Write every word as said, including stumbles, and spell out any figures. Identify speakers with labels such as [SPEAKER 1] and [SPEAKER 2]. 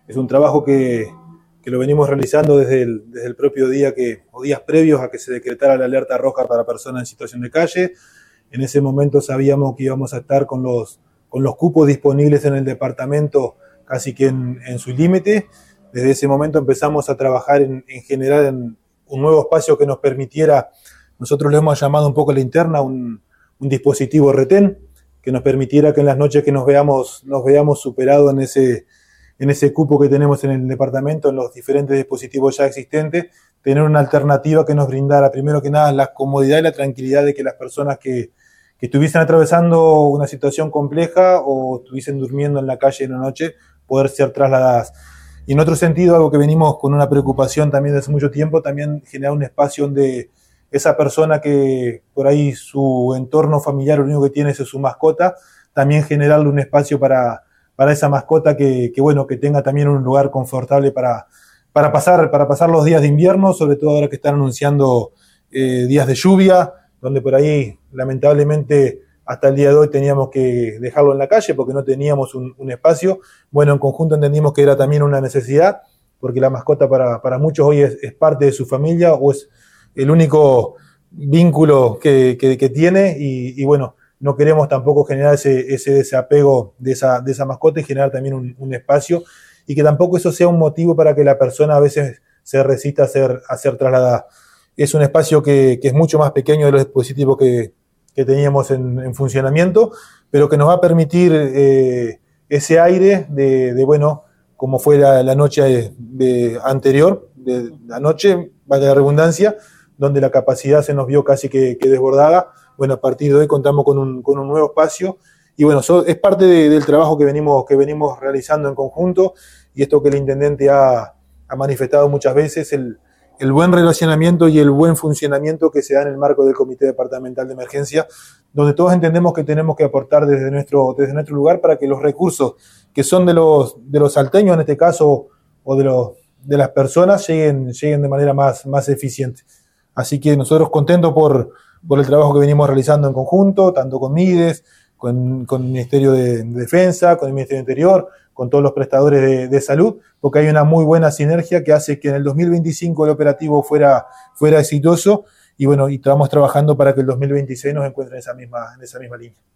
[SPEAKER 1] Es un trabajo que, que lo venimos realizando desde el, desde el propio día que, o días previos a que se decretara la alerta roja para personas en situación de calle. En ese momento sabíamos que íbamos a estar con los, con los cupos disponibles en el departamento casi que en, en su límite. Desde ese momento empezamos a trabajar en, en general en un nuevo espacio que nos permitiera, nosotros lo hemos llamado un poco a la interna, un, un dispositivo retén, que nos permitiera que en las noches que nos veamos, nos veamos superados en ese, en ese cupo que tenemos en el departamento, en los diferentes dispositivos ya existentes, tener una alternativa que nos brindara, primero que nada, la comodidad y la tranquilidad de que las personas que, que estuviesen atravesando una situación compleja o estuviesen durmiendo en la calle en la noche, poder ser trasladadas. Y en otro sentido, algo que venimos con una preocupación también desde hace mucho tiempo, también generar un espacio donde esa persona que por ahí su entorno familiar lo único que tiene es su mascota, también generarle un espacio para, para esa mascota que, que, bueno, que tenga también un lugar confortable para, para, pasar, para pasar los días de invierno, sobre todo ahora que están anunciando eh, días de lluvia, donde por ahí lamentablemente hasta el día de hoy teníamos que dejarlo en la calle porque no teníamos un, un espacio. Bueno, en conjunto entendimos que era también una necesidad, porque la mascota para, para muchos hoy es, es parte de su familia o es el único vínculo que, que, que tiene y, y bueno, no queremos tampoco generar ese, ese desapego de esa, de esa mascota y generar también un, un espacio y que tampoco eso sea un motivo para que la persona a veces se resista a ser, a ser trasladada. Es un espacio que, que es mucho más pequeño de los dispositivos que, que teníamos en, en funcionamiento, pero que nos va a permitir eh, ese aire de, de, bueno, como fue la, la noche de, de anterior, de la noche, valga la redundancia, donde la capacidad se nos vio casi que, que desbordada. Bueno, a partir de hoy contamos con un, con un nuevo espacio y bueno, so, es parte de, del trabajo que venimos, que venimos realizando en conjunto y esto que el intendente ha, ha manifestado muchas veces, el, el buen relacionamiento y el buen funcionamiento que se da en el marco del Comité Departamental de Emergencia, donde todos entendemos que tenemos que aportar desde nuestro, desde nuestro lugar para que los recursos que son de los, de los salteños en este caso o de, los, de las personas lleguen, lleguen de manera más, más eficiente. Así que nosotros contentos por, por el trabajo que venimos realizando en conjunto, tanto con Mides, con, con el Ministerio de Defensa, con el Ministerio de Interior, con todos los prestadores de, de salud, porque hay una muy buena sinergia que hace que en el dos mil veinticinco el operativo fuera, fuera exitoso y bueno, y estamos trabajando para que el dos mil veintiséis nos encuentre en esa misma, en esa misma línea.